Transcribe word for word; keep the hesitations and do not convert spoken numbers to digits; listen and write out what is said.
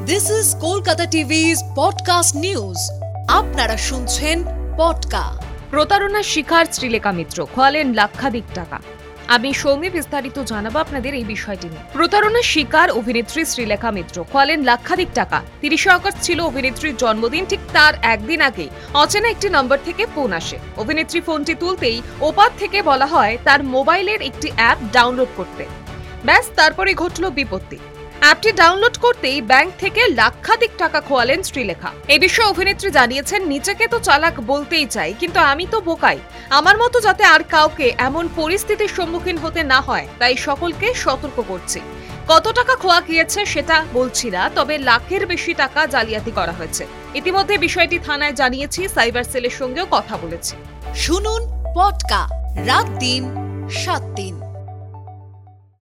This is Kolkata টিভি's podcast news. আপনারা শুনছেন পডকা। প্রতারণার শিকার শ্রীলেখা মিত্র, খোয়ালেন লাক্ষাধিক টাকা। আমি সৌমি বিস্তারিত জানাবো আপনাদের এই বিষয়টি নিয়ে। প্রতারণার শিকার অভিনেত্রী শ্রীলেখা মিত্র, খোয়ালেন লাক্ষাধিক টাকা। তিরিশে আগস্ট ছিল অভিনেত্রীর জন্মদিন, ঠিক তার একদিন আগে অচেনা একটি নম্বর থেকে ফোন আসে। অভিনেত্রী ফোনটি তুলতেই ওপার থেকে বলা হয় তার মোবাইলের একটি অ্যাপ ডাউনলোড করতে। ব্যাস, তারপরে ঘটল বিপত্তি। অ্যাপটি ডাউনলোড করতেই ব্যাংক থেকে লাক্ষাধিক টাকা খোয়ালেন শ্রীলেখা। এই বিষয়ে অভিনেত্রী জানিয়েছেন, নিজেকে তো চালাক বলতেই চাই, কিন্তু আমি তো বোকাই। আমার মতো যাতে আর কাউকে এমন পরিস্থিতির সম্মুখীন হতে না হয়, তাই সকলকে সতর্ক করছি। কত টাকা খোয়া গিয়েছে সেটা বলছি না, তবে লাখের বেশি টাকা জালিয়াতি করা হয়েছে। ইতিমধ্যে বিষয়টি থানায় জানিয়েছি, সাইবার সেলের সঙ্গেও কথা বলেছি। শুনুন পডকা, রাত দিন সাত দিন।